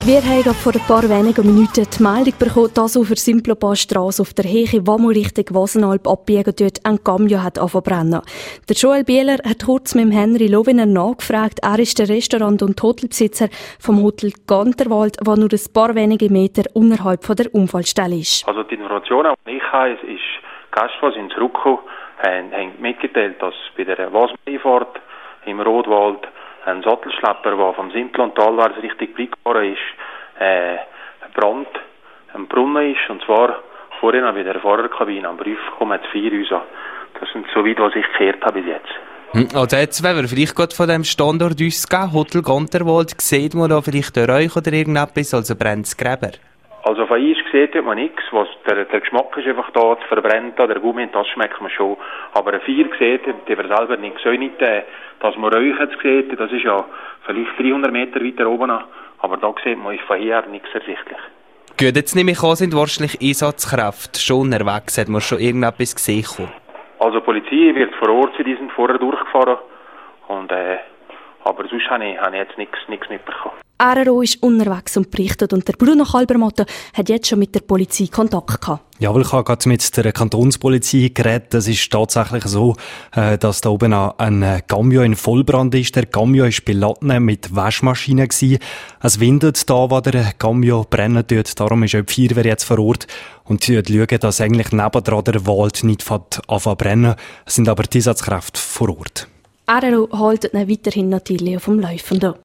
Wir haben vor ein paar wenigen Minuten die Meldung bekommen, dass auf der Simplonpass-Strasse auf der Heche, wo man Richtung Wasenalp abbiegen tut, ein Camion hat angebrannt. Der Joel Bieler hat kurz mit Henry Loviner nachgefragt. Er ist der Restaurant- und Hotelbesitzer vom Hotel Ganterwald, das nur ein paar wenige Meter unterhalb von der Unfallstelle ist. Also die Informationen, die ich habe, ist, Gäste, die sind zurückgekommen, haben mitgeteilt, dass bei der Wassereinfahrt im Rotwald ein Sattelschlepper, der vom Simplon talwärts Richtung Blick gefahren ist, Brand am Brunnen ist, und zwar vorhin bei der Fahrerkabine am Brief kommen jetzt 4 Häuser. Das sind so weit, was ich gehört habe bis jetzt. Also jetzt, wenn wir vielleicht gerade von dem Standort ausgehen, Hotel Ganterwald, sieht man da vielleicht durch euch oder irgendetwas, also brennt das Gräber? Also von Eis sieht man nichts, der Geschmack ist einfach da, das Verbrennen, der Gummi, das schmeckt man schon. Aber ein 4 sieht, die wir selber nicht sehen, nicht, dass man euch jetzt sieht, das ist ja vielleicht 300 Meter weiter oben, aber da sieht man von hier nichts ersichtlich. Gut, jetzt nehme ich an, sind wahrscheinlich Einsatzkräfte schon unterwegs, hat man schon irgendetwas gesehen? Also die Polizei wird vor Ort sein, die sind vorher durchgefahren, und, aber sonst habe ich jetzt nichts mitbekommen. RRO ist unterwegs und berichtet, und der Bruno Kalbermotte hat jetzt schon mit der Polizei Kontakt gehabt. Jawohl, ich habe gerade mit der Kantonspolizei geredet. Es ist tatsächlich so, dass da oben ein Camion in Vollbrand ist. Der Camion war beladen mit Waschmaschinen gewesen. Es windet da, wo der Camion brennen tut. Darum ist auch die Feuerwehr jetzt vor Ort und schauen, dass eigentlich nebendran der Wald nicht anfängt zu brennen. Es sind aber die Einsatzkräfte vor Ort. RRO hält weiterhin natürlich auf dem Laufenden.